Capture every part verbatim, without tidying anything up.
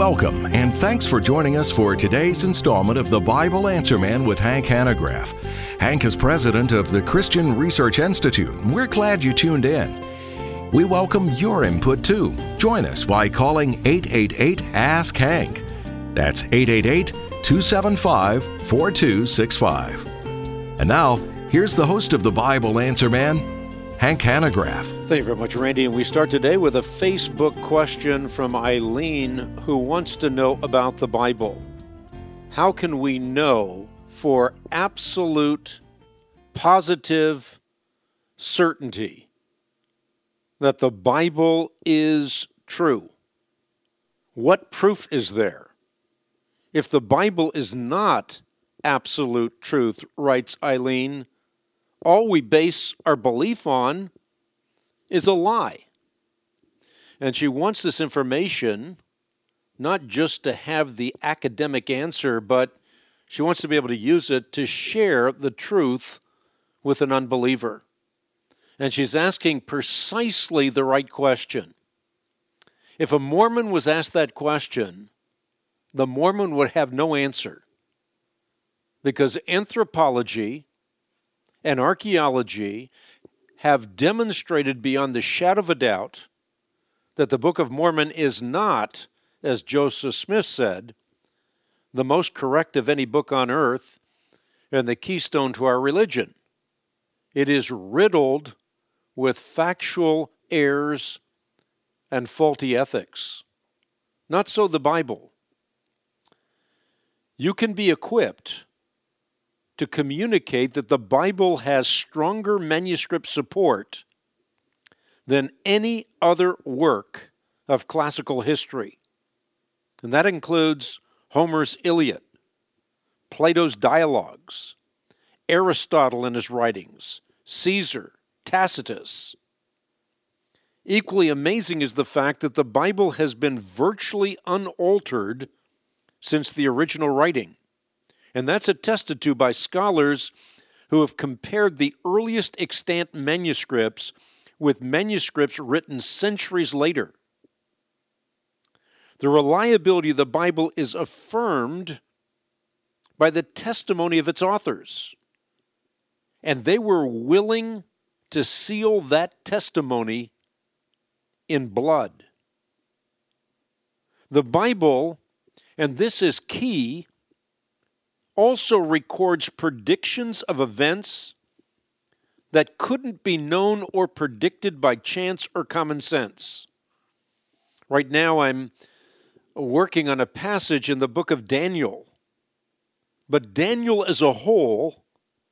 Welcome, and thanks for joining us for today's installment of the Bible Answer Man with Hank Hanegraaff. Hank is president of the Christian Research Institute. We're glad you tuned in. We welcome your input too. Join us by calling eight eight eight, ask Hank. That's eight eight eight, two seven five, four two six five. And now, here's the host of the Bible Answer Man, Hank Hanegraaff. Thank you very much, Randy. And we start today with a Facebook question from Eileen, who wants to know about the Bible. How can we know for absolute, positive certainty that the Bible is true? What proof is there? If the Bible is not absolute truth, writes Eileen, all we base our belief on is a lie. And she wants this information not just to have the academic answer, but she wants to be able to use it to share the truth with an unbeliever. And she's asking precisely the right question. If a Mormon was asked that question, the Mormon would have no answer, because anthropology and archaeology have demonstrated beyond the shadow of a doubt that the Book of Mormon is not, as Joseph Smith said, the most correct of any book on earth and the keystone to our religion. It is riddled with factual errors and faulty ethics. Not so the Bible. You can be equipped to communicate that the Bible has stronger manuscript support than any other work of classical history. And that includes Homer's Iliad, Plato's dialogues, Aristotle in his writings, Caesar, Tacitus. Equally amazing is the fact that the Bible has been virtually unaltered since the original writing. And that's attested to by scholars who have compared the earliest extant manuscripts with manuscripts written centuries later. The reliability of the Bible is affirmed by the testimony of its authors. And they were willing to seal that testimony in blood. The Bible, and this is key, also records predictions of events that couldn't be known or predicted by chance or common sense. Right now I'm working on a passage in the book of Daniel, but Daniel as a whole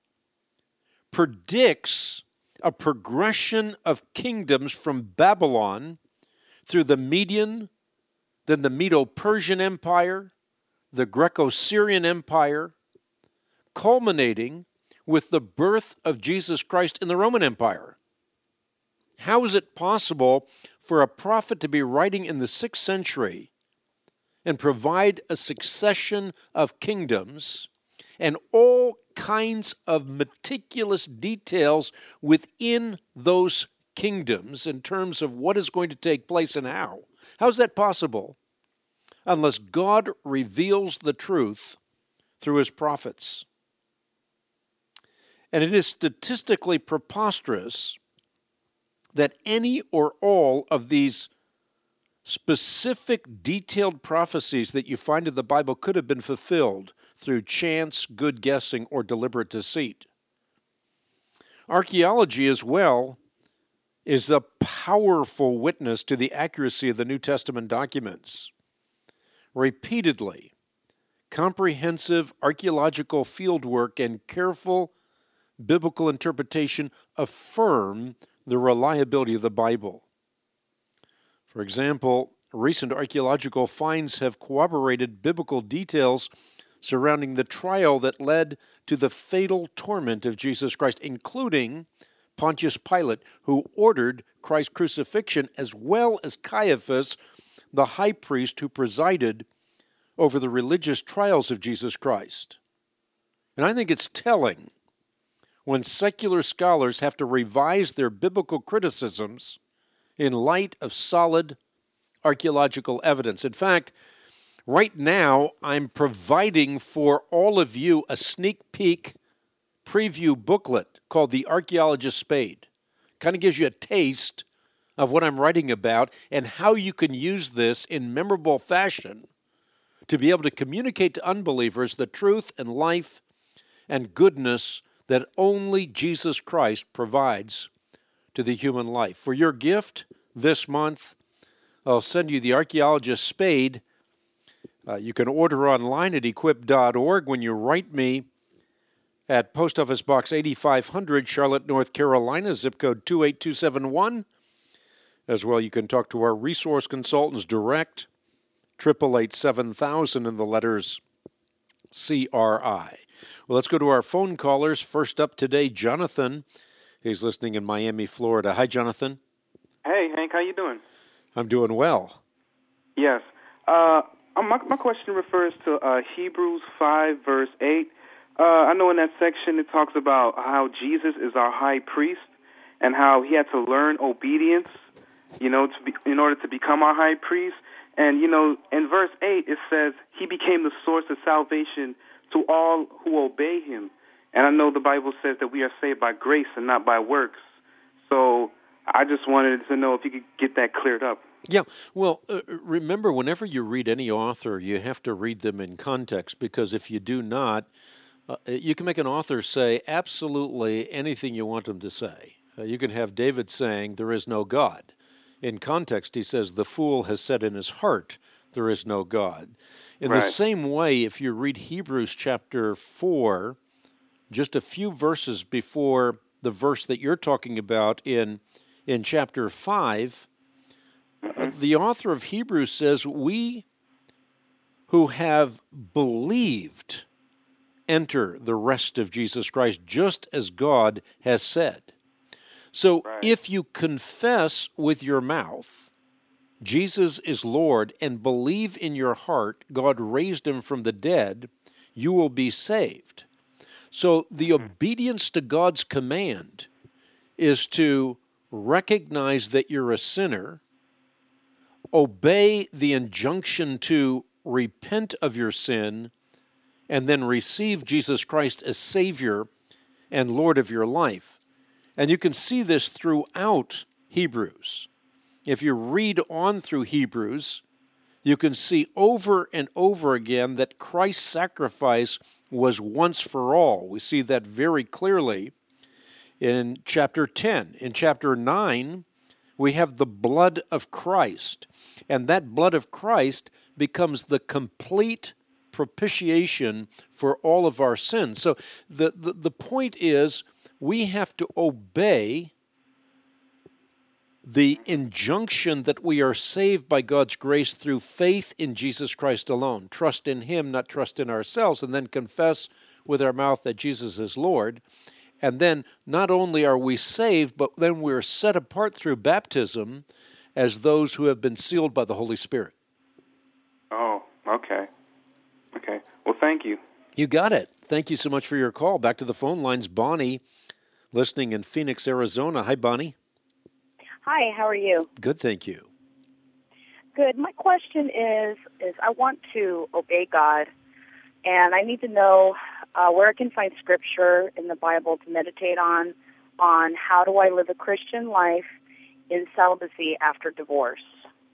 predicts a progression of kingdoms from Babylon through the Median, then the Medo-Persian Empire, the Greco-Syrian Empire, culminating with the birth of Jesus Christ in the Roman Empire. How is it possible for a prophet to be writing in the sixth century and provide a succession of kingdoms and all kinds of meticulous details within those kingdoms in terms of what is going to take place and how? How is that possible? Unless God reveals the truth through his prophets. And it is statistically preposterous that any or all of these specific detailed prophecies that you find in the Bible could have been fulfilled through chance, good guessing, or deliberate deceit. Archaeology as well is a powerful witness to the accuracy of the New Testament documents. Repeatedly, comprehensive archaeological fieldwork and careful biblical interpretation affirm the reliability of the Bible. For example, recent archaeological finds have corroborated biblical details surrounding the trial that led to the fatal torment of Jesus Christ, including Pontius Pilate, who ordered Christ's crucifixion, as well as Caiaphas, the high priest who presided over the religious trials of Jesus Christ. And I think it's telling when secular scholars have to revise their biblical criticisms in light of solid archaeological evidence. In fact, Right now, I'm providing for all of you a sneak peek preview booklet called The Archaeologist's Spade. Kind of gives you a taste of what I'm writing about and how you can use this in memorable fashion to be able to communicate to unbelievers the truth and life and goodness that only Jesus Christ provides to the human life. For your gift this month, I'll send you The Archaeologist's Spade. Uh, you can order online at equip dot org. When you write me at Post Office Box eighty-five hundred, Charlotte, North Carolina, zip code two eight two seven one. As well, you can talk to our resource consultants direct, eight eight eight, seven thousand in the letters C R I. Well, let's go to our phone callers. First up today, Jonathan. He's listening in Miami, Florida. Hi, Jonathan. Hey, Hank, how you doing? I'm doing well. Yes. Uh, my, my question refers to uh, Hebrews five, verse eight. Uh, I know in that section it talks about how Jesus is our high priest and how he had to learn obedience, you know, to be, in order to become our high priest. And, you know, in verse eight it says he became the source of salvation to all who obey him. And I know the Bible says that we are saved by grace and not by works. So I just wanted to know if you could get that cleared up. Yeah, well, uh, remember, whenever you read any author, you have to read them in context, because if you do not, uh, you can make an author say absolutely anything you want them to say. Uh, you can have David saying, there is no God. In context, he says, the fool has said in his heart, there is no God. In right. the same way, if you read Hebrews chapter four, just a few verses before the verse that you're talking about in, in chapter five, Uh, the author of Hebrews says, we who have believed enter the rest of Jesus Christ, just as God has said. So right. if you confess with your mouth Jesus is Lord and believe in your heart God raised him from the dead, you will be saved. So the mm-hmm. obedience to God's command is to recognize that you're a sinner, obey the injunction to repent of your sin, and then receive Jesus Christ as Savior and Lord of your life. And you can see this throughout Hebrews. If you read on through Hebrews, you can see over and over again that Christ's sacrifice was once for all. We see that very clearly in chapter ten. In chapter nine, we have the blood of Christ. And that blood of Christ becomes the complete propitiation for all of our sins. So the, the, the point is, we have to obey the injunction that we are saved by God's grace through faith in Jesus Christ alone. Trust in him, not trust in ourselves, and then confess with our mouth that Jesus is Lord. And then not only are we saved, but then we're set apart through baptism as those who have been sealed by the Holy Spirit. Oh, okay. Okay. Well, thank you. You got it. Thank you so much for your call. Back to the phone lines. Bonnie, listening in Phoenix, Arizona. Hi, Bonnie. Hi, how are you? Good, thank you. Good. My question is, is I want to obey God, and I need to know uh, where I can find scripture in the Bible to meditate on, on how do I live a Christian life in celibacy after divorce.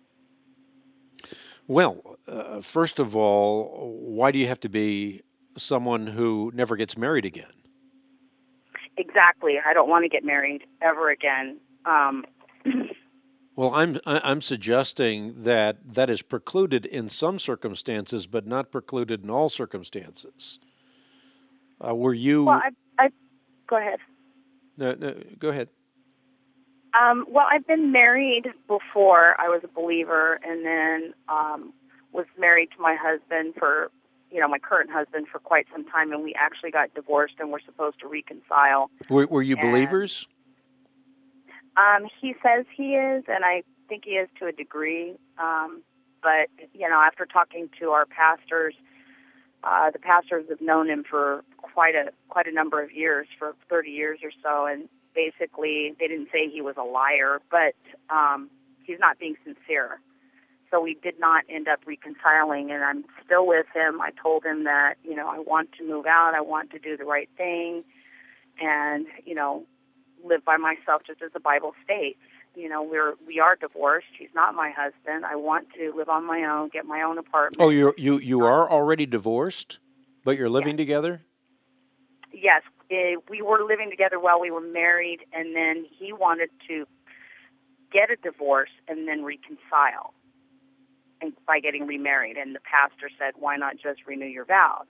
Well, uh, first of all, why do you have to be someone who never gets married again? Exactly. I don't want to get married ever again. Um, well, I'm I'm suggesting that that is precluded in some circumstances, but not precluded in all circumstances. Uh, were you? Well, I, I go ahead. No, no, go ahead. Um, well, I've been married before I was a believer, and then um, was married to my husband for, you know, my current husband for quite some time, and we actually got divorced, and we're supposed to reconcile. Were, were you and, believers? Um, he says he is, and I think he is to a degree. Um, but, you know, after talking to our pastors, uh, the pastors have known him for quite a quite a number of years, for thirty years or so, and basically they didn't say he was a liar, but um, he's not being sincere. so we did not end up reconciling, and I'm still with him. I told him that, you know, I want to move out, I want to do the right thing, and, you know, live by myself just as the Bible states. You know, we're we are divorced. He's not my husband. I want to live on my own, get my own apartment. Oh, you you you are already divorced, but you're living yes. together? Yes, it, we were living together while we were married, and then he wanted to get a divorce and then reconcile, and by getting remarried. And the pastor said, "Why not just renew your vows?"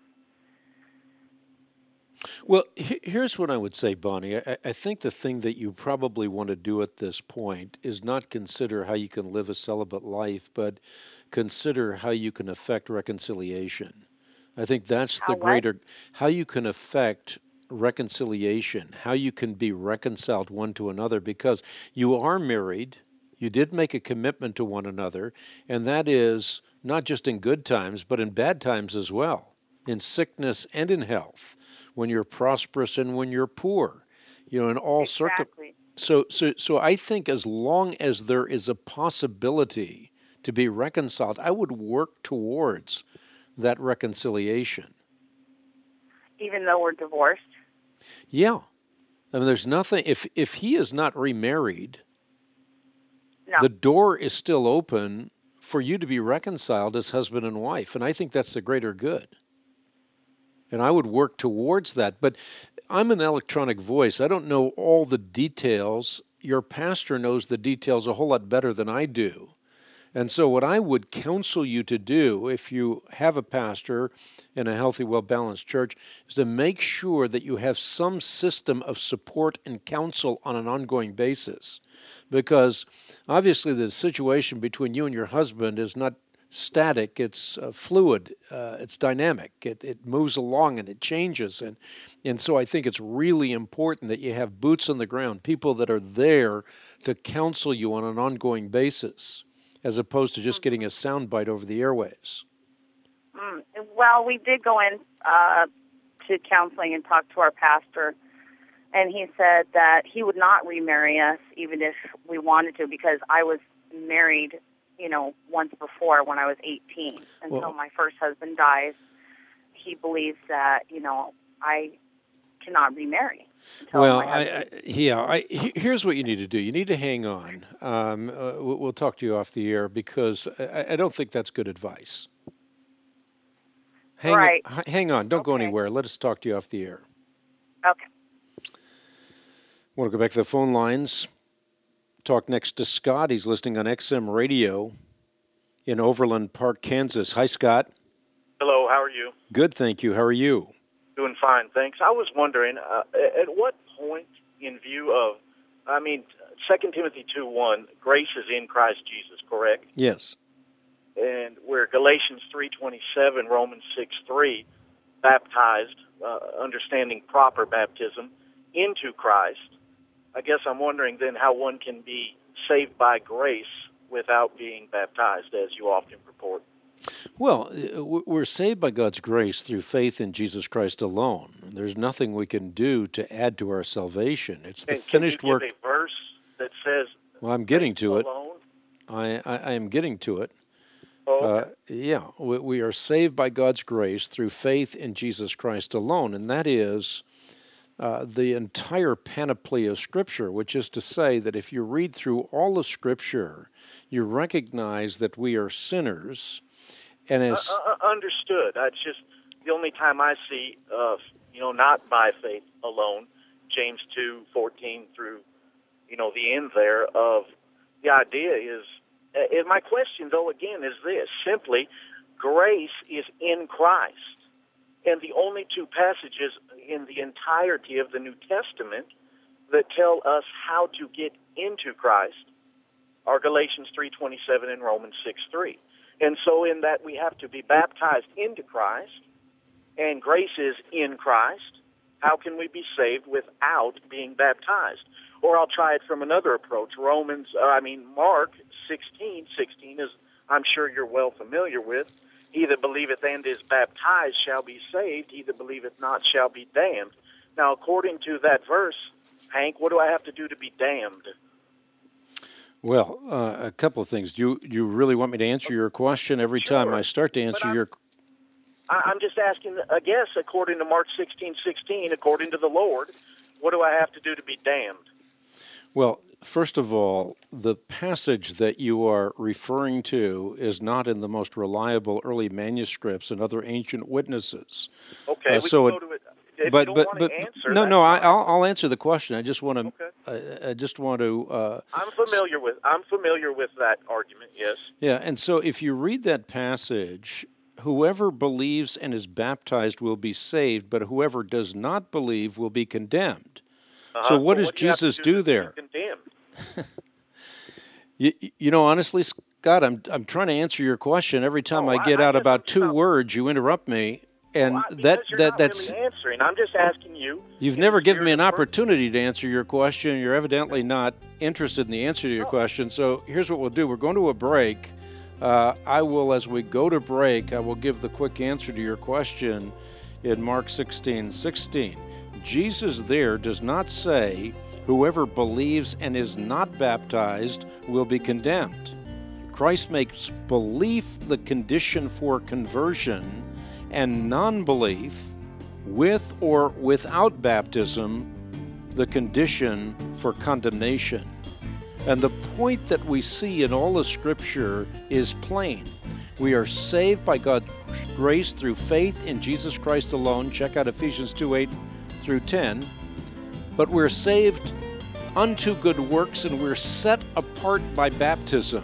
Well, here's what I would say, Bonnie. I, I think the thing that you probably want to do at this point is not consider how you can live a celibate life, but consider how you can affect reconciliation. I think that's the How greater, what? how you can affect reconciliation, how you can be reconciled one to another, because you are married, you did make a commitment to one another, and that is not just in good times, but in bad times as well, in sickness and in health. When you're prosperous and when you're poor, you know, in all Exactly. circum. So, so, so I think as long as there is a possibility to be reconciled, I would work towards that reconciliation. Even though we're divorced? Yeah, I mean, there's nothing. If if he is not remarried, No. the door is still open for you to be reconciled as husband and wife, and I think that's the greater good. And I would work towards that. But I'm an electronic voice. I don't know all the details. Your pastor knows the details a whole lot better than I do. And so what I would counsel you to do, if you have a pastor in a healthy, well-balanced church, is to make sure that you have some system of support and counsel on an ongoing basis. Because obviously the situation between you and your husband is not static, it's uh, fluid, uh, it's dynamic, it, it moves along and it changes. And, and so I think it's really important that you have boots on the ground, people that are there to counsel you on an ongoing basis, as opposed to just getting a soundbite over the airwaves. Mm. Well, we did go in uh, to counseling and talk to our pastor, and he said that he would not remarry us even if we wanted to, because I was married, you know, once before when I was eighteen. Until Well, my first husband dies, he believes that, you know, I cannot remarry. Until Well, my I, husband. I, yeah, I, he- here's what you need to do. You need to hang on. Um, uh, we'll we'll talk to you off the air, because I, I don't think that's good advice. Hang, Right. h- hang on. Don't go Okay. anywhere. Let us talk to you off the air. Okay. Want to go back to the phone lines. Talk next to Scott. He's listening on X M Radio in Overland Park, Kansas. Hi, Scott. Hello, how are you? Good, thank you. How are you? Doing fine, thanks. I was wondering, uh, at what point in view of, I mean, Second Timothy two one, grace is in Christ Jesus, correct? Yes. And where Galatians three twenty-seven, Romans six three, baptized, uh, understanding proper baptism, into Christ, I guess I'm wondering then how one can be saved by grace without being baptized, as you often purport. Well, uh, we're saved by God's grace through faith in Jesus Christ alone. There's nothing we can do to add to our salvation. It's the And finished can you work. give a verse that says, Well, I'm getting to it. alone? I, I, I am getting to it. Oh, okay. Uh, yeah, we, we are saved by God's grace through faith in Jesus Christ alone, and that is uh, the entire panoply of Scripture, which is to say that if you read through all of Scripture, you recognize that we are sinners, and as Uh, uh, understood. That's just the only time I see, uh, you know, not by faith alone, James two fourteen through, you know, the end there of the idea is, uh, and my question, though, again, is this, simply, grace is in Christ. And the only two passages in the entirety of the New Testament that tell us how to get into Christ are Galatians three twenty-seven and Romans six three. And so in that we have to be baptized into Christ, and grace is in Christ. How can we be saved without being baptized? Or I'll try it from another approach. Romans, uh, I mean, Mark sixteen, sixteen is, I'm sure you're well familiar with. He that believeth and is baptized shall be saved. He that believeth not shall be damned. Now, according to that verse, Hank, what do I have to do to be damned? Well, uh, a couple of things. Do you, do you really want me to answer your question every Sure. time I start to answer I'm, your... I, I'm just asking, I guess, according to Mark sixteen sixteen, according to the Lord, what do I have to do to be damned? Well, first of all, the passage that you are referring to is not in the most reliable early manuscripts and other ancient witnesses. Okay, Uh, we so can it- go to it. If but you don't but want but to answer, no that's no I, fine. I'll I'll answer the question. I just want to Okay. I, I just want to uh, I'm familiar with I'm familiar with that argument. Yes. yeah. And so if you read that passage, whoever believes and is baptized will be saved, but whoever does not believe will be condemned. Uh-huh. So what So does do you have to Jesus do do to be there? Condemned. You, you know, honestly, Scott, I'm I'm trying to answer your question. Every time Oh, I I- get I out guess about I'm two not- words, you interrupt me, and Well, I- because that you're that not that's really answering. I'm just asking you. you've in never the given me an spirit of per- opportunity to answer your question. You're evidently not interested in the answer to your No. question. So here's what we'll do: we're going to a break. Uh, I will, as we go to break, I will give the quick answer to your question in Mark sixteen sixteen. Jesus there does not say, whoever believes and is not baptized will be condemned. Christ makes belief the condition for conversion, and non-belief, with or without baptism, the condition for condemnation. And the point that we see in all of Scripture is plain. We are saved by God's grace through faith in Jesus Christ alone. Check out Ephesians two eight through ten. But we're saved unto good works, and we're set apart by baptism.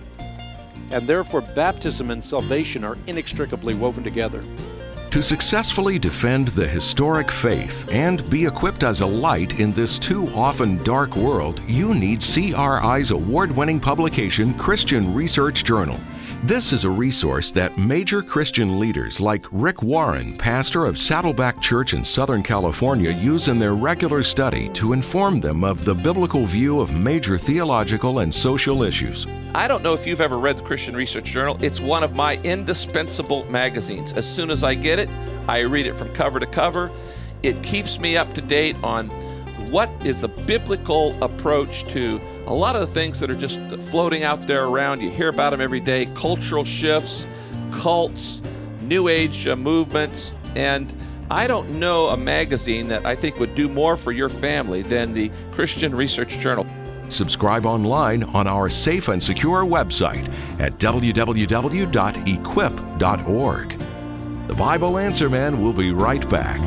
And therefore, baptism and salvation are inextricably woven together. To successfully defend the historic faith and be equipped as a light in this too often dark world, you need C R I's award-winning publication, Christian Research Journal. This is a resource that major Christian leaders like Rick Warren, pastor of Saddleback Church in Southern California, use in their regular study to inform them of the biblical view of major theological and social issues. I don't know if you've ever read the Christian Research Journal. It's one of my indispensable magazines. As soon as I get it, I read it from cover to cover. It keeps me up to date on what is the biblical approach to a lot of the things that are just floating out there around. You hear about them every day: cultural shifts, cults, New Age uh, movements. And I don't know a magazine that I think would do more for your family than the Christian Research Journal. Subscribe online on our safe and secure website at w w w dot equip dot org. The Bible Answer Man will be right back.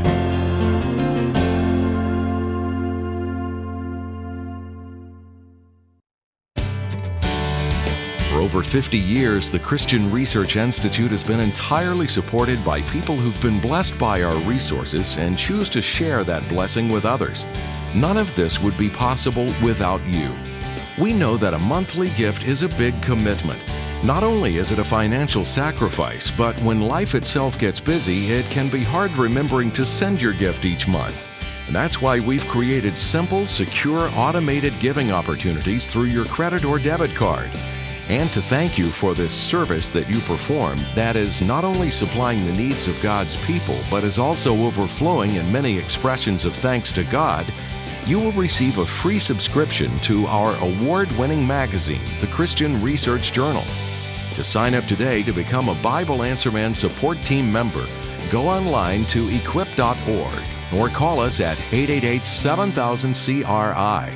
For over fifty years, the Christian Research Institute has been entirely supported by people who've been blessed by our resources and choose to share that blessing with others. None of this would be possible without you. We know that a monthly gift is a big commitment. Not only is it a financial sacrifice, but when life itself gets busy, it can be hard remembering to send your gift each month. And that's why we've created simple, secure, automated giving opportunities through your credit or debit card. And to thank you for this service that you perform, that is not only supplying the needs of God's people, but is also overflowing in many expressions of thanks to God, you will receive a free subscription to our award-winning magazine, the Christian Research Journal. To sign up today to become a Bible Answer Man support team member, go online to equip dot org or call us at eight eight eight, seven thousand, C R I.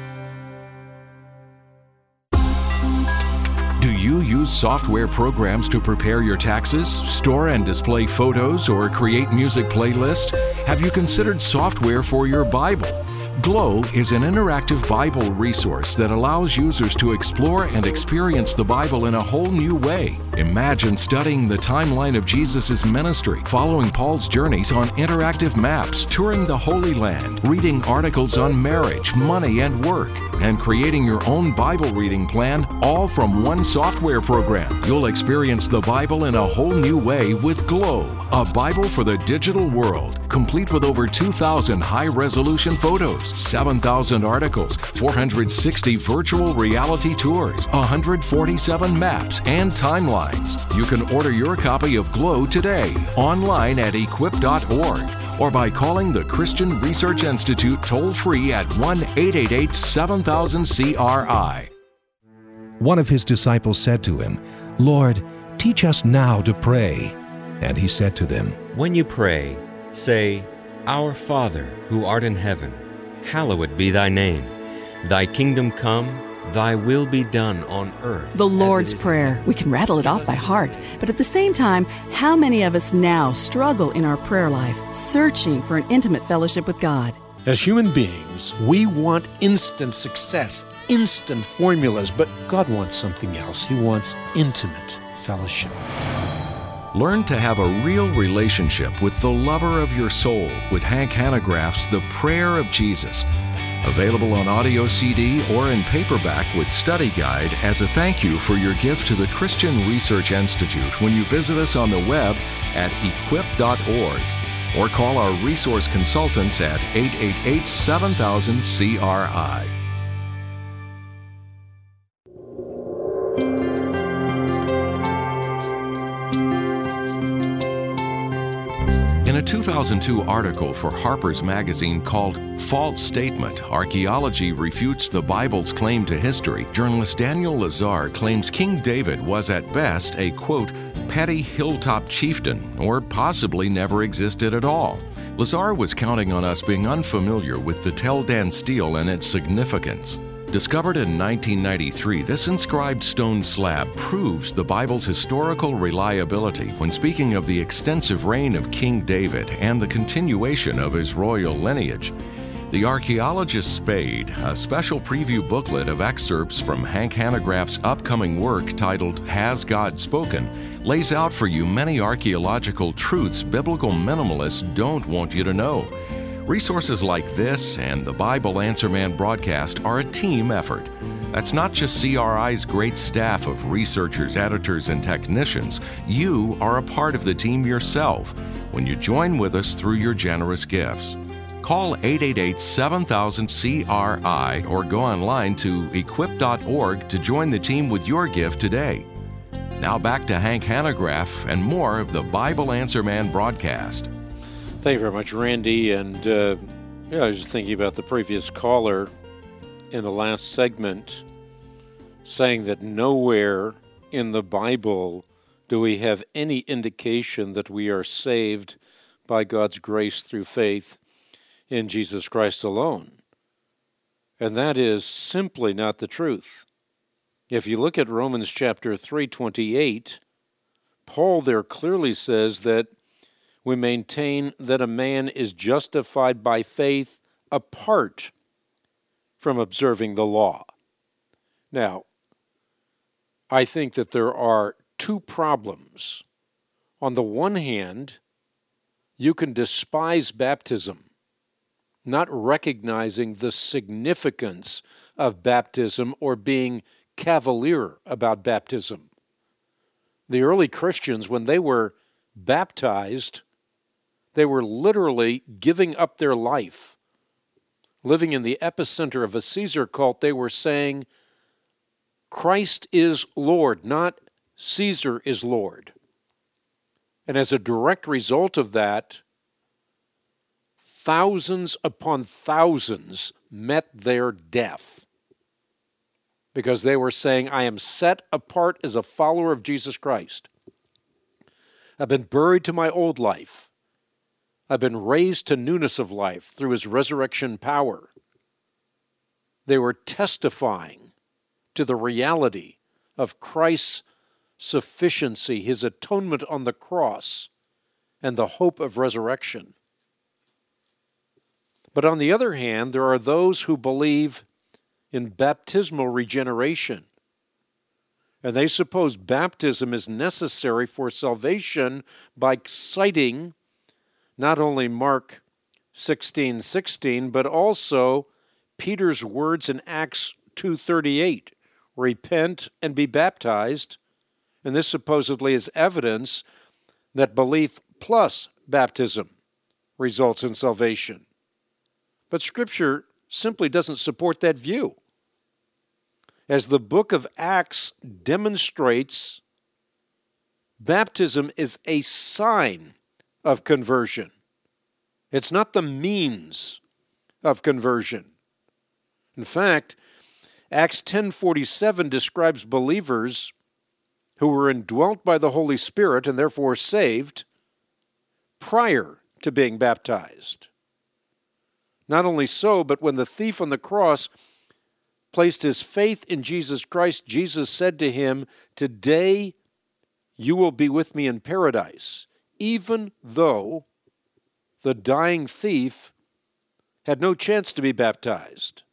Do you use software programs to prepare your taxes, store and display photos, or create music playlists? Have you considered software for your Bible? Glow is an interactive Bible resource that allows users to explore and experience the Bible in a whole new way. Imagine studying the timeline of Jesus' ministry, following Paul's journeys on interactive maps, touring the Holy Land, reading articles on marriage, money, and work, and creating your own Bible reading plan, all from one software program. You'll experience the Bible in a whole new way with Glow, a Bible for the digital world, complete with over two thousand high-resolution photos, seven thousand articles, four hundred sixty virtual reality tours, one hundred forty-seven maps, and timelines. You can order your copy of Glow today, online at equip dot org, or by calling the Christian Research Institute toll-free at one eight eight eight, seven thousand, C R I. One of his disciples said to him, "Lord, teach us now to pray." And he said to them, "When you pray, say, Our Father, who art in heaven, hallowed be thy name. Thy kingdom come, thy will be done on earth." The Lord's Prayer. We can rattle it off by heart. But at the same time, how many of us now struggle in our prayer life, searching for an intimate fellowship with God? As human beings, we want instant success, instant formulas, but God wants something else. He wants intimate fellowship. Learn to have a real relationship with the lover of your soul with Hank Hanegraaff's The Prayer of Jesus. Available on audio C D or in paperback with study guide as a thank you for your gift to the Christian Research Institute when you visit us on the web at equip dot org or call our resource consultants at eight eight eight, seven thousand, C R I. In a two thousand two article for Harper's Magazine called False Statement, Archaeology Refutes the Bible's Claim to History, journalist Daniel Lazar claims King David was at best a, quote, petty hilltop chieftain, or possibly never existed at all. Lazar was counting on us being unfamiliar with the Tel Dan stele and its significance. Discovered in nineteen ninety-three, this inscribed stone slab proves the Bible's historical reliability when speaking of the extensive reign of King David and the continuation of his royal lineage. The Archaeologist Spade, a special preview booklet of excerpts from Hank Hanegraaff's upcoming work titled Has God Spoken, lays out for you many archaeological truths biblical minimalists don't want you to know. Resources like this and the Bible Answer Man broadcast are a team effort. That's not just C R I's great staff of researchers, editors, and technicians. You are a part of the team yourself when you join with us through your generous gifts. Call eight eight eight, seven thousand, C R I or go online to equip dot org to join the team with your gift today. Now back to Hank Hanegraaff and more of the Bible Answer Man broadcast. Thank you very much, Randy. And uh, yeah, I was just thinking about the previous caller in the last segment saying that nowhere in the Bible do we have any indication that we are saved by God's grace through faith in Jesus Christ alone. And that is simply not the truth. If you look at Romans chapter three twenty-eight, Paul there clearly says that we maintain that a man is justified by faith apart from observing the law. Now, I think that there are two problems. On the one hand, you can despise baptism, not recognizing the significance of baptism or being cavalier about baptism. The early Christians, when they were baptized, they were literally giving up their life. Living in the epicenter of a Caesar cult, they were saying, Christ is Lord, not Caesar is Lord. And as a direct result of that, thousands upon thousands met their death because they were saying, I am set apart as a follower of Jesus Christ. I've been buried to my old life. I've been raised to newness of life through his resurrection power. They were testifying to the reality of Christ's sufficiency, his atonement on the cross, and the hope of resurrection. But on the other hand, there are those who believe in baptismal regeneration, and they suppose baptism is necessary for salvation by citing not only Mark sixteen sixteen, but also Peter's words in Acts two thirty-eight, repent and be baptized, and this supposedly is evidence that belief plus baptism results in salvation. But Scripture simply doesn't support that view. As the book of Acts demonstrates, baptism is a sign of conversion. It's not the means of conversion. In fact, Acts ten forty-seven describes believers who were indwelt by the Holy Spirit and therefore saved prior to being baptized. Not only so, but when the thief on the cross placed his faith in Jesus Christ, Jesus said to him, "Today you will be with me in paradise," even though the dying thief had no chance to be baptized.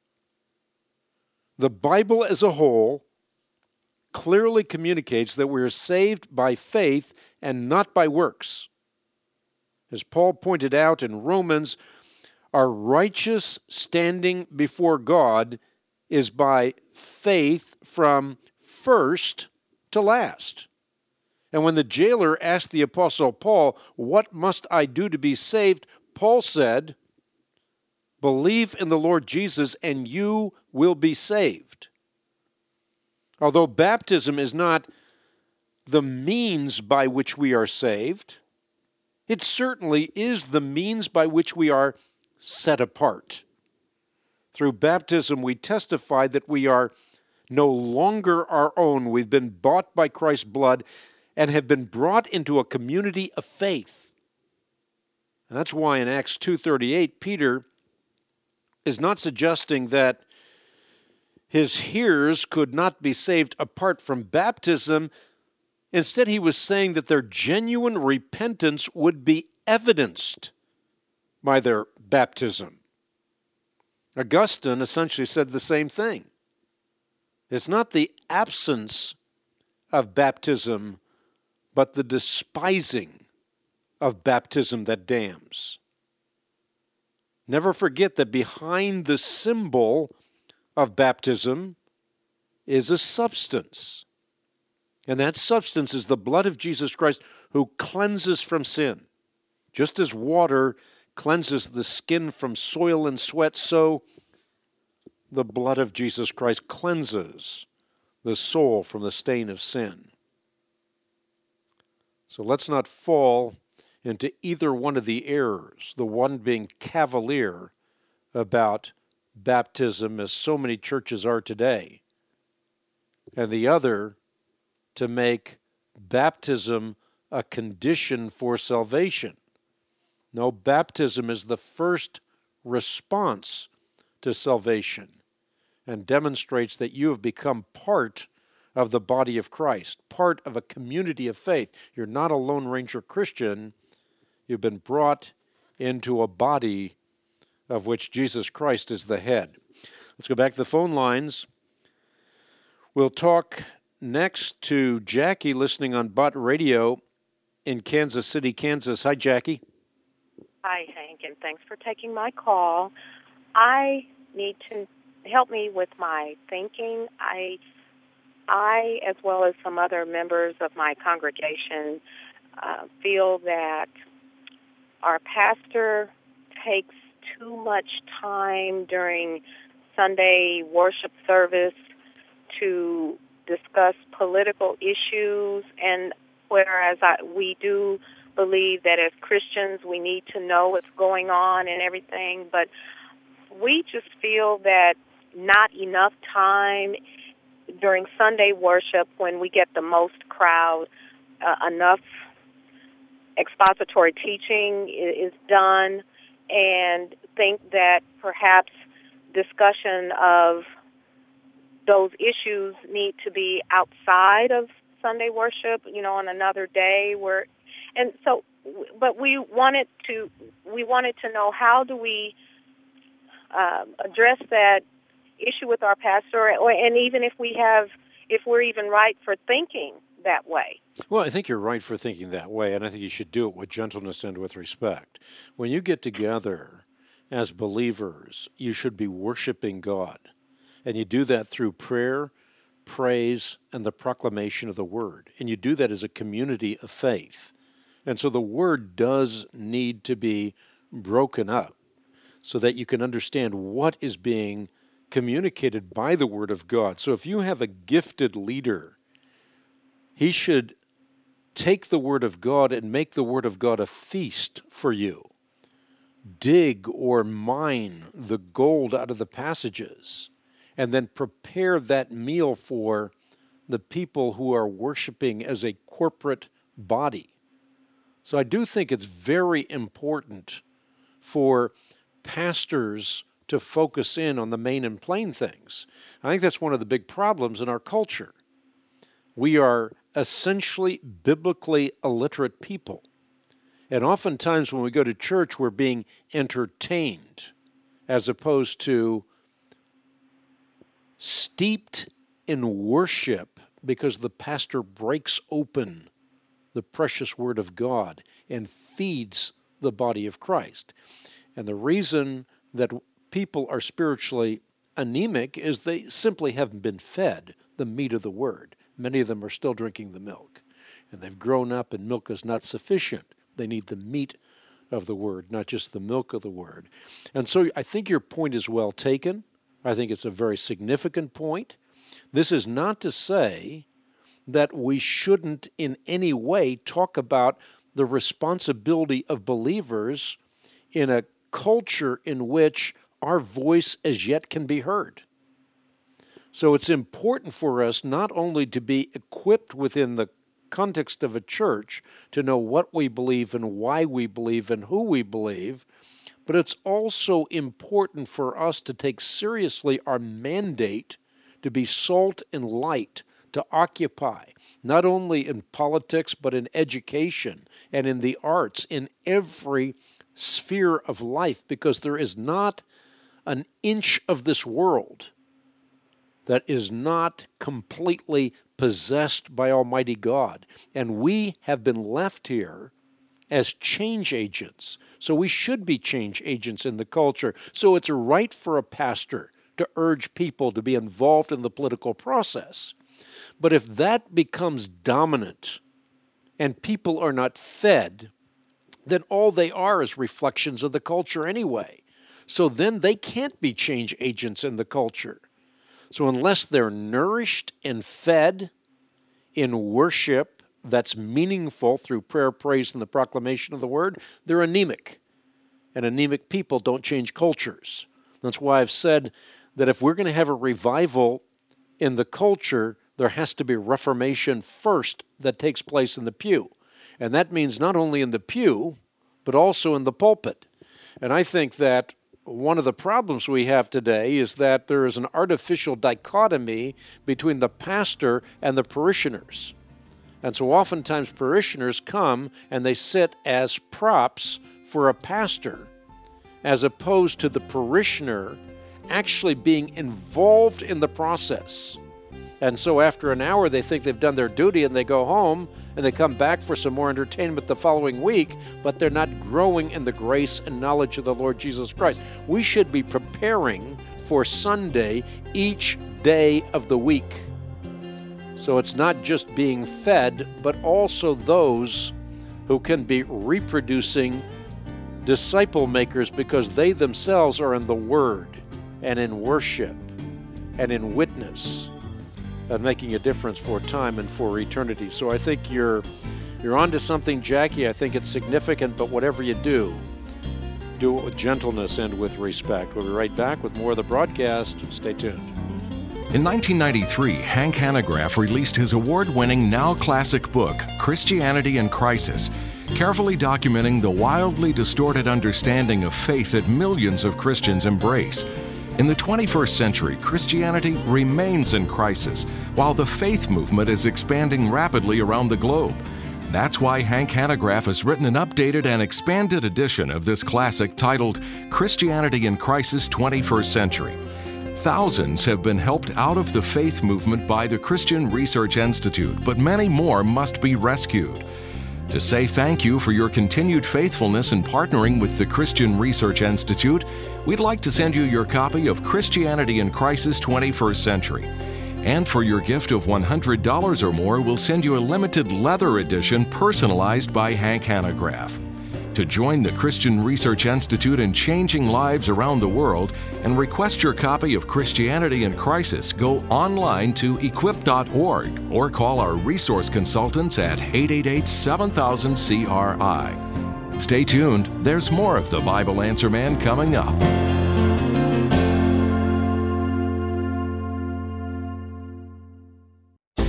The Bible as a whole clearly communicates that we are saved by faith and not by works. As Paul pointed out in Romans, our righteous standing before God is by faith from first to last. And when the jailer asked the Apostle Paul, "What must I do to be saved?" Paul said, "Believe in the Lord Jesus and you will be saved." Although baptism is not the means by which we are saved, it certainly is the means by which we are set apart. Through baptism, we testify that we are no longer our own. We've been bought by Christ's blood and have been brought into a community of faith. And that's why in Acts two thirty-eight, Peter is not suggesting that his hearers could not be saved apart from baptism. Instead, he was saying that their genuine repentance would be evidenced by their baptism. Augustine essentially said the same thing. It's not the absence of baptism, but the despising of baptism that damns. Never forget that behind the symbol of baptism is a substance. And that substance is the blood of Jesus Christ who cleanses from sin. Just as water cleanses the skin from soil and sweat, so the blood of Jesus Christ cleanses the soul from the stain of sin. So let's not fall into either one of the errors, the one being cavalier about baptism, as so many churches are today, and the other to make baptism a condition for salvation. No, baptism is the first response to salvation and demonstrates that you have become part of the body of Christ, part of a community of faith. You're not a Lone Ranger Christian. You've been brought into a body of which Jesus Christ is the head. Let's go back to the phone lines. We'll talk next to Jackie, listening on Bott Radio in Kansas City, Kansas. Hi, Jackie. Hi, Hank, and thanks for taking my call. I need to help me with my thinking. I, I, as well as some other members of my congregation, uh, feel that our pastor takes too much time during Sunday worship service to discuss political issues, and whereas I, we do believe that as Christians we need to know what's going on and everything, but we just feel that not enough time during Sunday worship, when we get the most crowd, uh, enough expository teaching is done, and think that perhaps discussion of those issues need to be outside of Sunday worship, you know, on another day where, and so, but we wanted to, we wanted to know, how do we uh, address that issue with our pastor, or, and even if we have, if we're even right for thinking that way. Well, I think you're right for thinking that way, and I think you should do it with gentleness and with respect. When you get together as believers, you should be worshiping God, and you do that through prayer, praise, and the proclamation of the Word, and you do that as a community of faith. And so the Word does need to be broken up so that you can understand what is being communicated by the Word of God. So if you have a gifted leader, he should take the Word of God and make the Word of God a feast for you. Dig or mine the gold out of the passages and then prepare that meal for the people who are worshiping as a corporate body. So I do think it's very important for pastors to focus in on the main and plain things. I think that's one of the big problems in our culture. We are essentially biblically illiterate people. And oftentimes when we go to church, we're being entertained as opposed to steeped in worship because the pastor breaks open the precious Word of God and feeds the body of Christ. And the reason that people are spiritually anemic is they simply haven't been fed the meat of the Word. Many of them are still drinking the milk. And they've grown up and milk is not sufficient. They need the meat of the Word, not just the milk of the Word. And so I think your point is well taken. I think it's a very significant point. This is not to say that we shouldn't in any way talk about the responsibility of believers in a culture in which our voice as yet can be heard. So it's important for us not only to be equipped within the context of a church to know what we believe and why we believe and who we believe, but it's also important for us to take seriously our mandate to be salt and light, to occupy, not only in politics, but in education and in the arts, in every sphere of life, because there is not an inch of this world that is not completely possessed by Almighty God. And we have been left here as change agents. So we should be change agents in the culture. So it's right for a pastor to urge people to be involved in the political process. But if that becomes dominant and people are not fed, then all they are is reflections of the culture anyway. So then they can't be change agents in the culture. So unless they're nourished and fed in worship that's meaningful through prayer, praise, and the proclamation of the Word, they're anemic. And anemic people don't change cultures. That's why I've said that if we're going to have a revival in the culture, there has to be reformation first that takes place in the pew. And that means not only in the pew, but also in the pulpit. And I think that one of the problems we have today is that there is an artificial dichotomy between the pastor and the parishioners. And so oftentimes parishioners come and they sit as props for a pastor, as opposed to the parishioner actually being involved in the process. And so after an hour, they think they've done their duty and they go home and they come back for some more entertainment the following week, but they're not growing in the grace and knowledge of the Lord Jesus Christ. We should be preparing for Sunday each day of the week. So it's not just being fed, but also those who can be reproducing disciple makers because they themselves are in the Word and in worship and in witness and making a difference for time and for eternity. So I think you're you're onto something, Jackie. I think it's significant, but whatever you do, do it with gentleness and with respect. We'll be right back with more of the broadcast. Stay tuned. In nineteen ninety-three, Hank Hanegraaff released his award-winning, now classic book, Christianity in Crisis, carefully documenting the wildly distorted understanding of faith that millions of Christians embrace. In the twenty-first century, Christianity remains in crisis, while the faith movement is expanding rapidly around the globe. That's why Hank Hanegraaff has written an updated and expanded edition of this classic titled Christianity in Crisis twenty-first Century. Thousands have been helped out of the faith movement by the Christian Research Institute, but many more must be rescued. To say thank you for your continued faithfulness in partnering with the Christian Research Institute, we'd like to send you your copy of Christianity in Crisis twenty-first Century. And for your gift of one hundred dollars or more, we'll send you a limited leather edition personalized by Hank Hanegraaff. To join the Christian Research Institute in changing lives around the world and request your copy of Christianity in Crisis, go online to equip dot org or call our resource consultants at eight eight eight, seven thousand, C R I. Stay tuned. There's more of the Bible Answer Man coming up.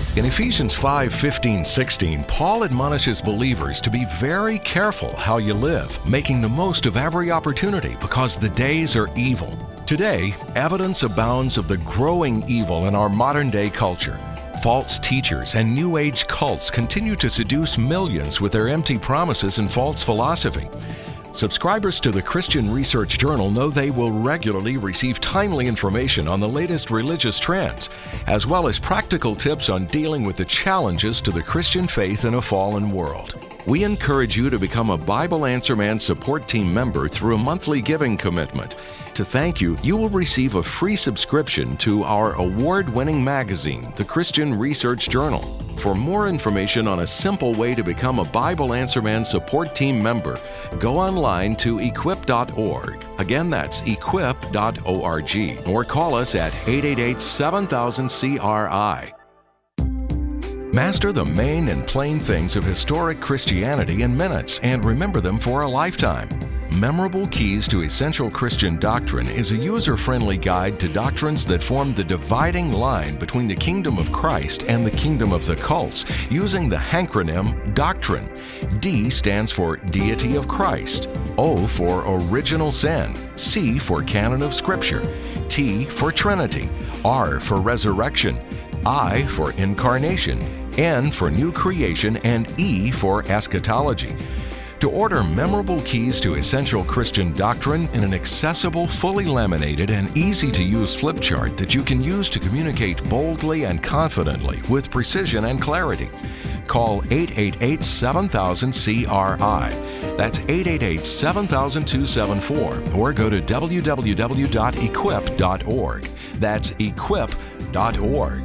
In Ephesians five, fifteen, sixteen, Paul admonishes believers to be very careful how you live, making the most of every opportunity because the days are evil. Today, evidence abounds of the growing evil in our modern-day culture. False teachers and New Age cults continue to seduce millions with their empty promises and false philosophy. Subscribers to the Christian Research Journal know they will regularly receive timely information on the latest religious trends, as well as practical tips on dealing with the challenges to the Christian faith in a fallen world. We encourage you to become a Bible Answer Man support team member through a monthly giving commitment. To thank you, you will receive a free subscription to our award-winning magazine, the Christian Research Journal. For more information on a simple way to become a Bible Answer Man support team member, go online to equip dot org. Again, that's equip dot org. Or call us at eight eight eight, seven thousand, C R I. Master the main and plain things of historic Christianity in minutes and remember them for a lifetime. Memorable Keys to Essential Christian Doctrine is a user-friendly guide to doctrines that form the dividing line between the kingdom of Christ and the kingdom of the cults, using the hankronym Doctrine. D stands for Deity of Christ, O for Original Sin, C for Canon of Scripture, T for Trinity, R for Resurrection, I for Incarnation, N for New Creation, and E for Eschatology. To order Memorable Keys to Essential Christian Doctrine in an accessible, fully laminated, and easy-to-use flip chart that you can use to communicate boldly and confidently with precision and clarity, call eight eight eight, seven thousand, C R I. That's eight eight eight, seven thousand, two seven four, or go to w w w dot equip dot org. That's equip dot org.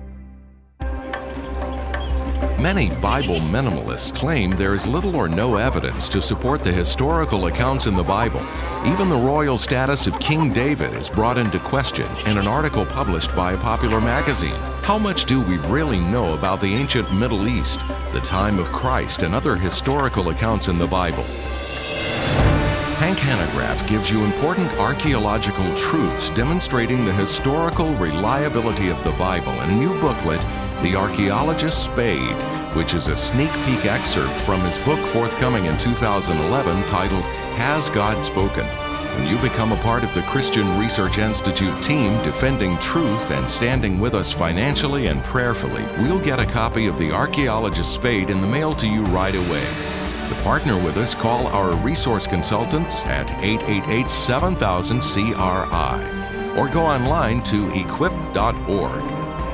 Many Bible minimalists claim there is little or no evidence to support the historical accounts in the Bible. Even the royal status of King David is brought into question in an article published by a popular magazine. How much do we really know about the ancient Middle East, the time of Christ, and other historical accounts in the Bible? Hank Hanegraaff gives you important archaeological truths demonstrating the historical reliability of the Bible in a new booklet, The Archaeologist's Spade, which is a sneak peek excerpt from his book forthcoming in two thousand eleven titled, Has God Spoken? When you become a part of the Christian Research Institute team defending truth and standing with us financially and prayerfully, we'll get a copy of The Archaeologist's Spade in the mail to you right away. To partner with us, call our resource consultants at eight eight eight, seven thousand, C R I or go online to equip dot org.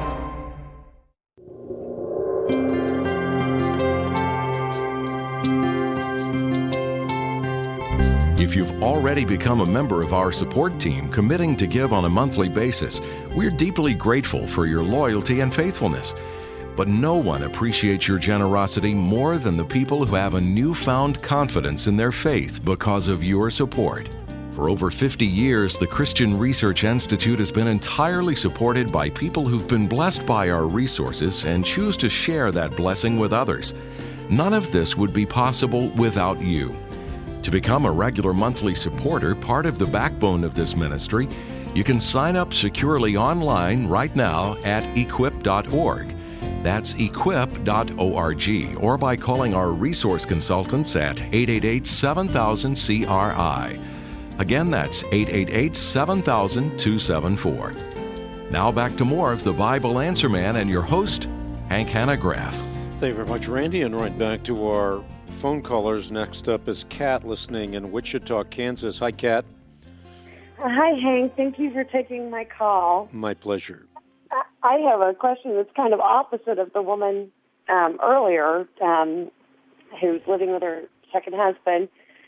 If you've already become a member of our support team committing to give on a monthly basis, we're deeply grateful for your loyalty and faithfulness. But no one appreciates your generosity more than the people who have a newfound confidence in their faith because of your support. For over fifty years, the Christian Research Institute has been entirely supported by people who've been blessed by our resources and choose to share that blessing with others. None of this would be possible without you. To become a regular monthly supporter, part of the backbone of this ministry, you can sign up securely online right now at equip dot org. That's equip dot org, or by calling our resource consultants at eight eight eight, seven thousand, C R I. Again, that's eight eight eight, seven thousand, two seven four. Now back to more of the Bible Answer Man and your host, Hank Hanegraaff. Thank you very much, Randy, and right back to our phone callers. Next up is Kat listening in Wichita, Kansas. Hi, Kat. Hi, Hank. Thank you for taking my call. My pleasure. I have a question that's kind of opposite of the woman um, earlier um, who's living with her second husband.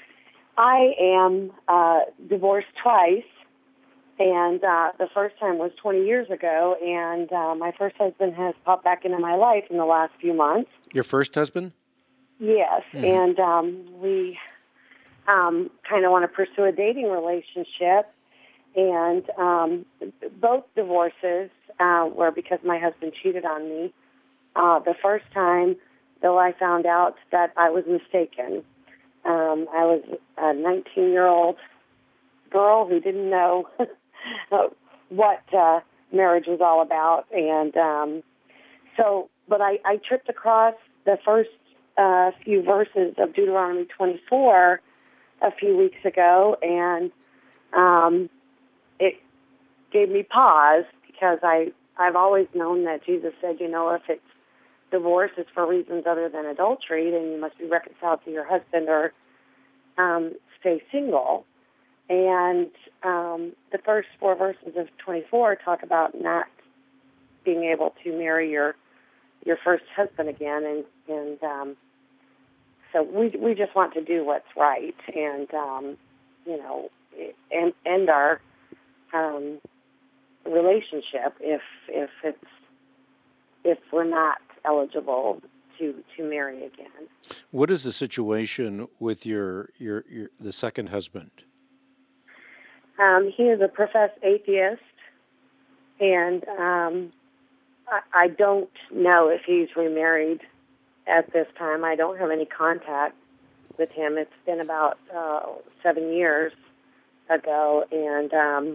I am uh, divorced twice, and uh, the first time was twenty years ago, and uh, my first husband has popped back into my life in the last few months. Your first husband? Yes, mm-hmm. and um, we um, kind of want to pursue a dating relationship, and um, both divorces uh, were because my husband cheated on me. Uh, the first time, though, I found out that I was mistaken. Um, I was a nineteen-year-old girl who didn't know what uh, marriage was all about, and um, so, but I, I tripped across the first uh, few verses of Deuteronomy twenty-four a few weeks ago, and um, it gave me pause because I, I've always known that Jesus said, you know, if it's divorce is for reasons other than adultery, then you must be reconciled to your husband or um, stay single. And um, the first four verses of twenty-four talk about not being able to marry your your first husband again, and and um, so we we just want to do what's right, and um, you know, end end our um, relationship if if it's if we're not eligible to to marry again. What is the situation with your your, your the second husband? Um, he is a professed atheist, and um, I, I don't know if he's remarried at this time. I don't have any contact with him. It's been about uh, seven years ago, and um,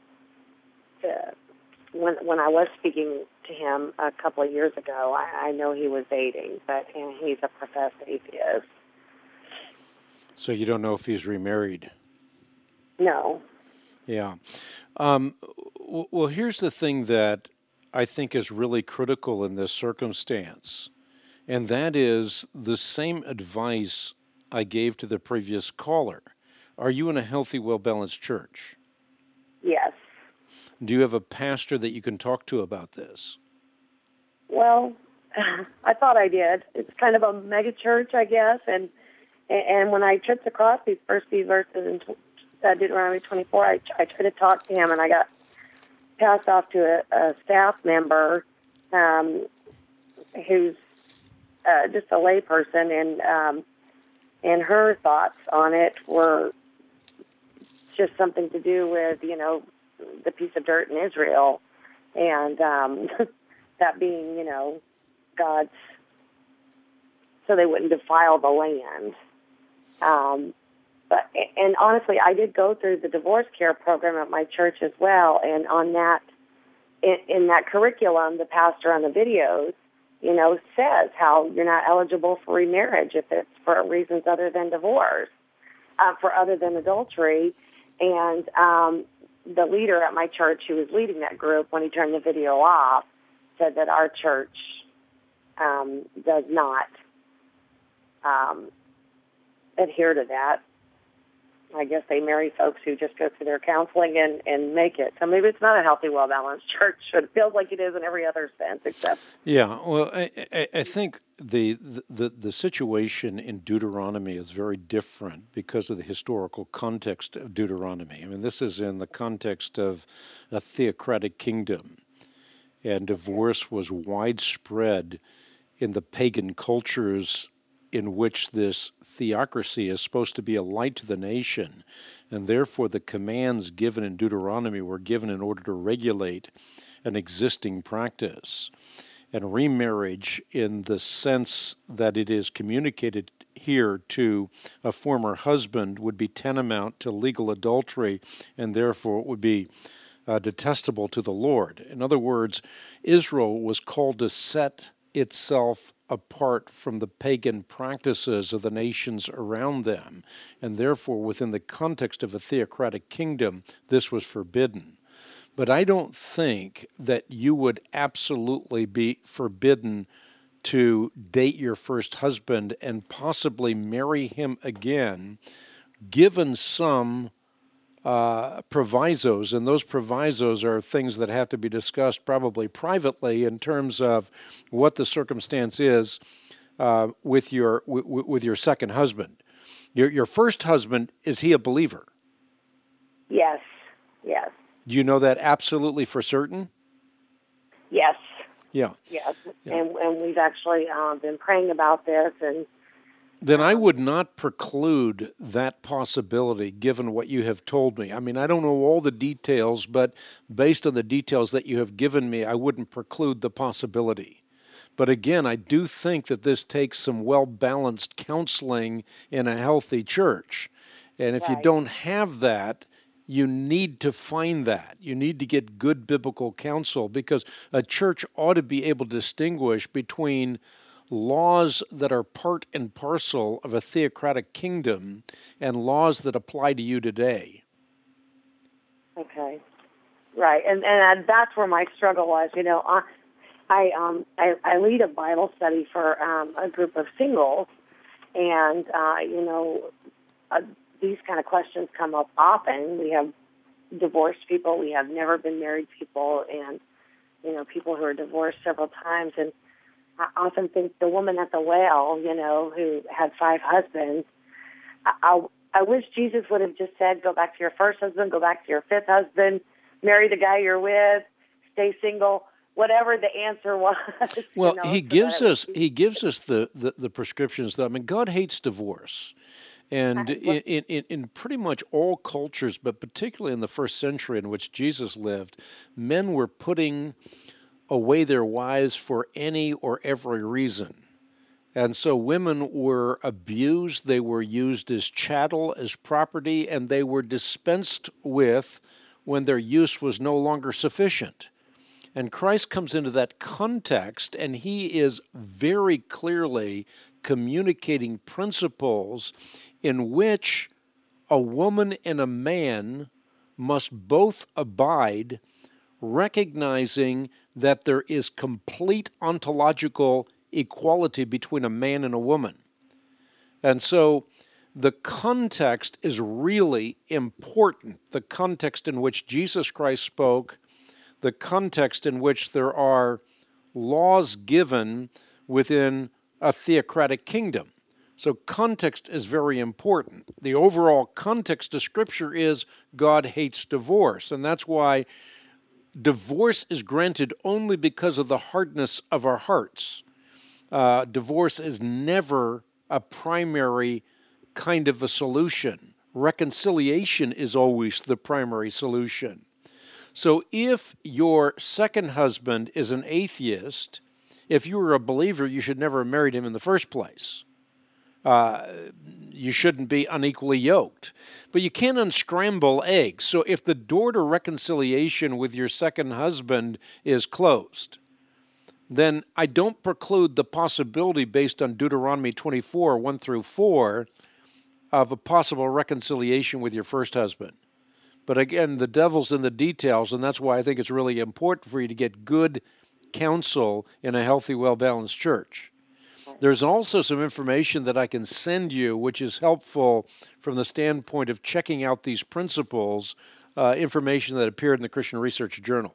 uh, when when I was speaking to him a couple of years ago, I, I know he was dating, but and he's a professed atheist. So you don't know if he's remarried? No. Yeah. Um, w- well, here's the thing that I think is really critical in this circumstance, and that is the same advice I gave to the previous caller. Are you in a healthy, well-balanced church? Yes. Do you have a pastor that you can talk to about this? Well, I thought I did. It's kind of a mega church, I guess, and and when I tripped across these first few verses in uh, Deuteronomy twenty-four, I, I tried to talk to him, and I got passed off to a, a staff member um, who's uh, just a layperson, and um, and her thoughts on it were just something to do with, you know, the piece of dirt in Israel, and um, that being, you know, God's, so they wouldn't defile the land. Um, but and honestly, I did go through the divorce care program at my church as well, and on that, in, in that curriculum, the pastor on the videos, you know, says how you're not eligible for remarriage if it's for reasons other than divorce, uh, for other than adultery, and um, the leader at my church who was leading that group, when he turned the video off, said that our church um, does not um, adhere to that. I guess they marry folks who just go through their counseling and, and make it. So maybe it's not a healthy, well-balanced church, but it feels like it is in every other sense except... Yeah, well, I, I, I think the, the, the situation in Deuteronomy is very different because of the historical context of Deuteronomy. I mean, this is in the context of a theocratic kingdom, and divorce was widespread in the pagan cultures in which this theocracy is supposed to be a light to the nation, and therefore the commands given in Deuteronomy were given in order to regulate an existing practice. And remarriage, in the sense that it is communicated here to a former husband, would be tantamount to legal adultery, and therefore it would be uh, detestable to the Lord. In other words, Israel was called to set itself apart from the pagan practices of the nations around them, and therefore within the context of a theocratic kingdom, this was forbidden. But I don't think that you would absolutely be forbidden to date your first husband and possibly marry him again, given some Uh, provisos, and those provisos are things that have to be discussed probably privately in terms of what the circumstance is uh, with your w- with your second husband. Your your first husband, is he a believer? Yes, yes. Do you know that absolutely for certain? Yes. Yeah. Yes, Yeah. and and we've actually uh, been praying about this, and Then I would not preclude that possibility, given what you have told me. I mean, I don't know all the details, but based on the details that you have given me, I wouldn't preclude the possibility. But again, I do think that this takes some well-balanced counseling in a healthy church. And if you Right. don't have that, you need to find that. You need to get good biblical counsel, because a church ought to be able to distinguish between laws that are part and parcel of a theocratic kingdom and laws that apply to you today. Okay, right, and and that's where my struggle was. You know, I I um I, I lead a Bible study for um, a group of singles, and uh, you know, uh, these kind of questions come up often. We have divorced people, we have never been married people, and you know, people who are divorced several times. And I often think the woman at the well, you know, who had five husbands, I, I, I wish Jesus would have just said, go back to your first husband, go back to your fifth husband, marry the guy you're with, stay single, whatever the answer was. Well, you know, he so gives us was, he gives us the, the, the prescriptions. That, I mean, God hates divorce. And in, in, in pretty much all cultures, but particularly in the first century in which Jesus lived, men were putting away their wives for any or every reason. And so women were abused, they were used as chattel, as property, and they were dispensed with when their use was no longer sufficient. And Christ comes into that context, and he is very clearly communicating principles in which a woman and a man must both abide, recognizing that there is complete ontological equality between a man and a woman. And so the context is really important, the context in which Jesus Christ spoke, the context in which there are laws given within a theocratic kingdom. So context is very important. The overall context of Scripture is God hates divorce, and that's why divorce is granted only because of the hardness of our hearts. Uh, divorce is never a primary kind of a solution. Reconciliation is always the primary solution. So if your second husband is an atheist, if you were a believer, you should never have married him in the first place. Uh, you shouldn't be unequally yoked. But you can't unscramble eggs. So if the door to reconciliation with your second husband is closed, then I don't preclude the possibility, based on Deuteronomy twenty-four, one through four, of a possible reconciliation with your first husband. But again, the devil's in the details, and that's why I think it's really important for you to get good counsel in a healthy, well-balanced church. There's also some information that I can send you, which is helpful from the standpoint of checking out these principles, uh, information that appeared in the Christian Research Journal.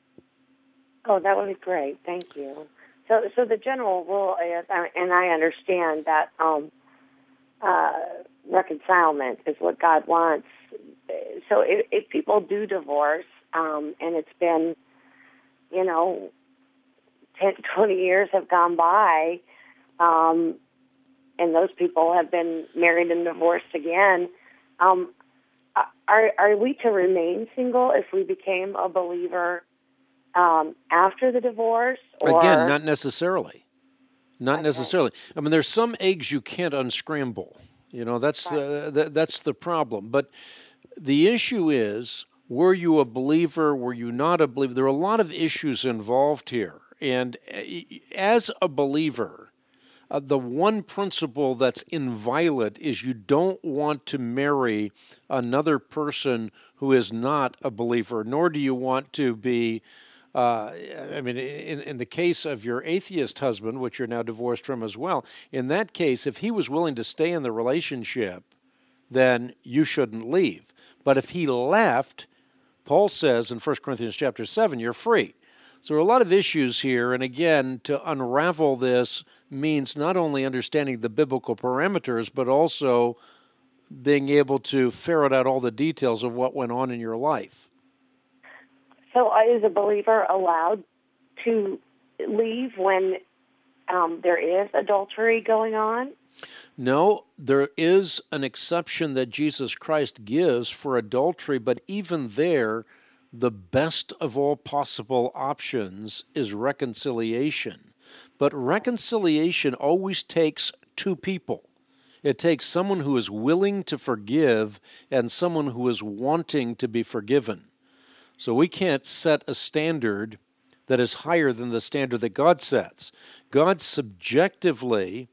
Oh, that would be great. Thank you. So, so the general rule is, and I understand that um, uh, reconcilement is what God wants. So if, if people do divorce, um, and it's been, you know, ten, twenty years have gone by, um, and those people have been married and divorced again, um, are, are we to remain single if we became a believer um, after the divorce? Or? Again, not necessarily. Not Okay. necessarily. I mean, there's some eggs you can't unscramble. You know, that's Right. uh, th- that's the problem. But the issue is, were you a believer? Were you not a believer? There are a lot of issues involved here. And uh, as a believer, uh, the one principle that's inviolate is you don't want to marry another person who is not a believer, nor do you want to be Uh, I mean, in, in the case of your atheist husband, which you're now divorced from as well, in that case, if he was willing to stay in the relationship, then you shouldn't leave. But if he left, Paul says in First Corinthians chapter seven, you're free. So there are a lot of issues here, and again, to unravel this means not only understanding the biblical parameters, but also being able to ferret out all the details of what went on in your life. So is a believer allowed to leave when um, there is adultery going on? No, there is an exception that Jesus Christ gives for adultery, but even there, the best of all possible options is reconciliation. But reconciliation always takes two people. It takes someone who is willing to forgive and someone who is wanting to be forgiven. So we can't set a standard that is higher than the standard that God sets. God subjectively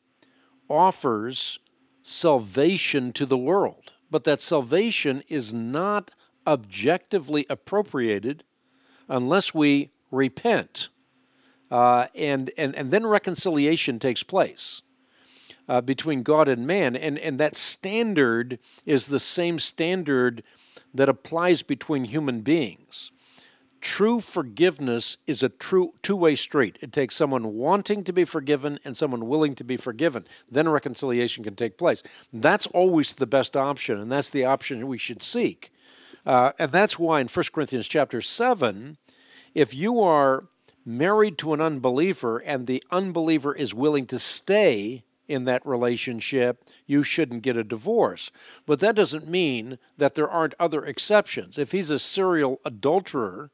offers salvation to the world, but that salvation is not objectively appropriated unless we repent. Uh, and, and, and then reconciliation takes place uh, between God and man. And, and that standard is the same standard that applies between human beings. True forgiveness is a true two-way street. It takes someone wanting to be forgiven and someone willing to be forgiven. Then reconciliation can take place. That's always the best option, and that's the option we should seek. Uh, and that's why in First Corinthians chapter seven, if you are married to an unbeliever and the unbeliever is willing to stay in that relationship, you shouldn't get a divorce. But that doesn't mean that there aren't other exceptions. If he's a serial adulterer,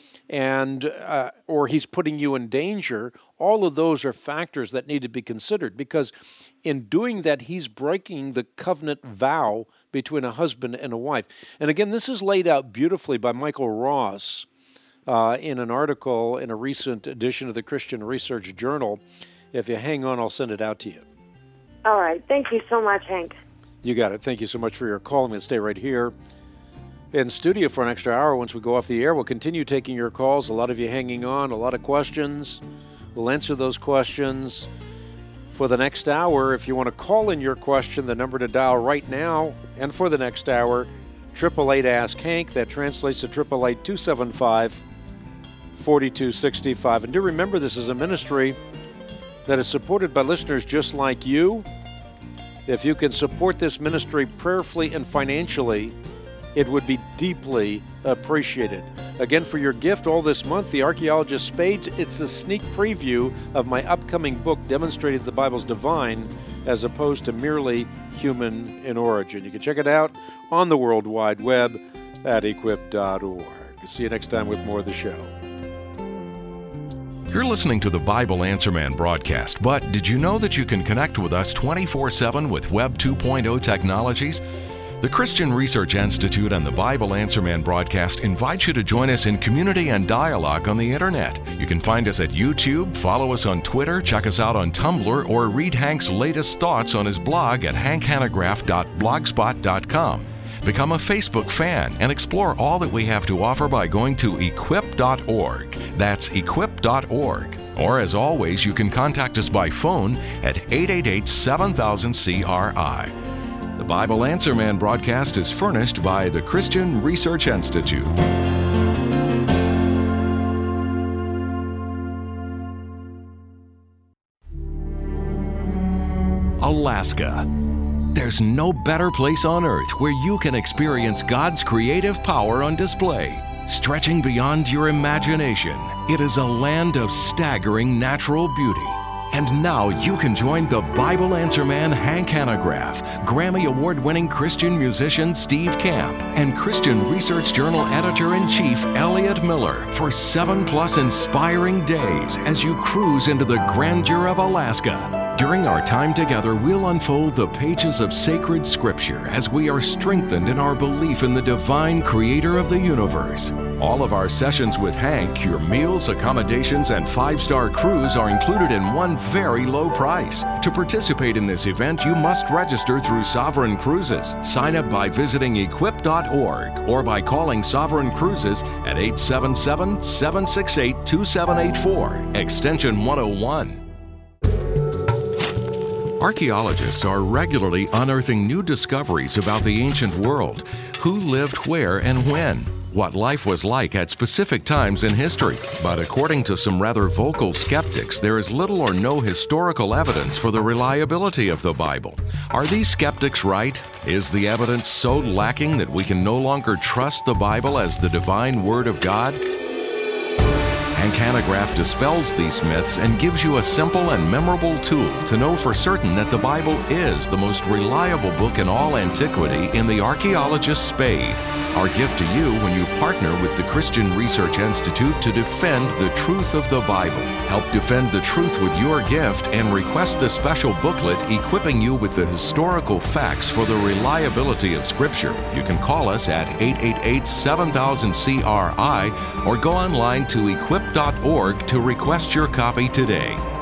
and uh, or he's putting you in danger, all of those are factors that need to be considered, because in doing that, he's breaking the covenant vow between a husband and a wife. And again, this is laid out beautifully by Michael Ross uh, in an article in a recent edition of the Christian Research Journal. If you hang on, I'll send it out to you. All right. Thank you so much, Hank. You got it. Thank you so much for your call. I'm going to stay right here in studio for an extra hour. Once we go off the air, we'll continue taking your calls. A lot of you hanging on, a lot of questions. We'll answer those questions for the next hour. If you want to call in your question, the number to dial right now and for the next hour, eight eight eight, ask Hank. That translates to eight eight eight, two seven five, four two six five. And do remember, this is a ministry that is supported by listeners just like you. If you can support this ministry prayerfully and financially, it would be deeply appreciated. Again, for your gift all this month, The Archaeologist Spade, it's a sneak preview of my upcoming book demonstrating the Bible's divine as opposed to merely human in origin. You can check it out on the World Wide Web at equip dot org. See you next time with more of the show. You're listening to the Bible Answer Man broadcast, but did you know that you can connect with us twenty-four seven with Web two point oh technologies? The Christian Research Institute and the Bible Answer Man broadcast invite you to join us in community and dialogue on the internet. You can find us at YouTube, follow us on Twitter, check us out on Tumblr, or read Hank's latest thoughts on his blog at hank hanegraaff dot blogspot dot com. Become a Facebook fan and explore all that we have to offer by going to equip dot org. That's equip dot org. Or as always, you can contact us by phone at eight eight eight, seven thousand, C R I. The Bible Answer Man broadcast is furnished by the Christian Research Institute. Alaska. There's no better place on earth where you can experience God's creative power on display, stretching beyond your imagination. It is a land of staggering natural beauty. And now you can join the Bible Answer Man Hank Hanegraaff, Grammy Award-winning Christian musician Steve Camp, and Christian Research Journal Editor-in-Chief Elliot Miller for seven plus inspiring days as you cruise into the grandeur of Alaska. During our time together, we'll unfold the pages of sacred scripture as we are strengthened in our belief in the divine creator of the universe. All of our sessions with Hank, your meals, accommodations, and five-star cruise are included in one very low price. To participate in this event, you must register through Sovereign Cruises. Sign up by visiting equip dot org or by calling Sovereign Cruises at eight seven seven, seven six eight, two seven eight four, extension one oh one. Archaeologists are regularly unearthing new discoveries about the ancient world. Who lived where and when? What life was like at specific times in history. But according to some rather vocal skeptics, there is little or no historical evidence for the reliability of the Bible. Are these skeptics right? Is the evidence so lacking that we can no longer trust the Bible as the divine Word of God? Hank Hank Hanegraaff dispels these myths and gives you a simple and memorable tool to know for certain that the Bible is the most reliable book in all antiquity in the archaeologist's spade. Our gift to you when you partner with the Christian Research Institute to defend the truth of the Bible. Help defend the truth with your gift and request the special booklet equipping you with the historical facts for the reliability of Scripture. You can call us at eight eight eight, seven thousand, C R I or go online to equip dot org to request your copy today.